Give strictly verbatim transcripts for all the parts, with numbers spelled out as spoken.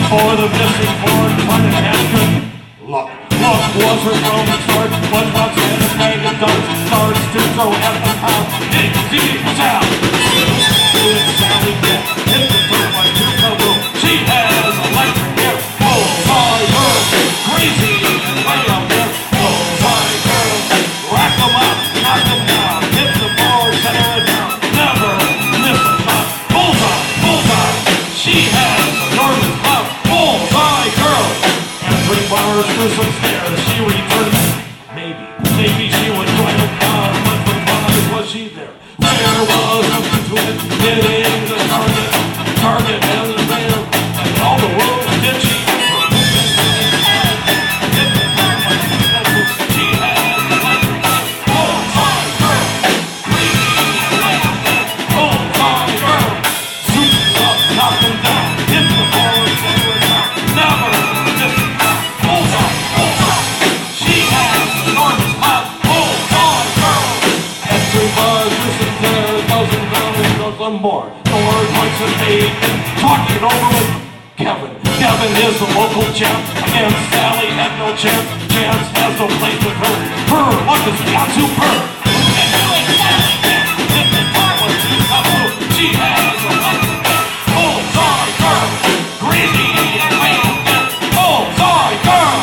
for the missing Ford, trying to catch good luck. Luck was her from the start, but once in a bag of darts, starts to throw at the house. Big Z Sal, good Sally get hit the turn like two kaboom. She has electric hair, bullseye girl, crazy and way out there. Bullseye girl, rack 'em up, knock 'em down, hit the ball, set her down, never miss a shot. Bullseye, bullseye, she has enormous love. Bullseye girl, and three bars through some stairs, she returns. Maybe, maybe she would join the car, but for five was she there? There was nothing to it, hitting the target, target and the there, and all the world did she ever. Hit the target like she does, she has electric love. Bullseye girl, crazy and way out there. Bullseye girl, zoom up, knock 'em down, hit the ball, set her down, never miss a shot. Bullseye, bullseye, she has enormous love. Bullseye girl, and three bars, listen there, a dozen down and dozen more. Nor points and eight, talking it over with Kevin. Kevin is the local champ, against Sally had no chance. Chance has no place with her. Her luck is beyond superb. And Sally, Sally can't hit the car with two kaboom. She has a electric hair. Bullseye girl, crazy and way out there. Bullseye girl.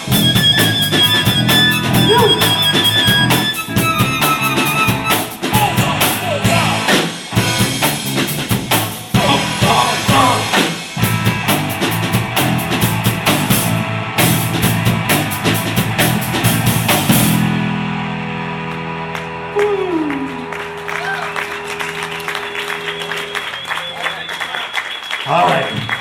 Woo. All right.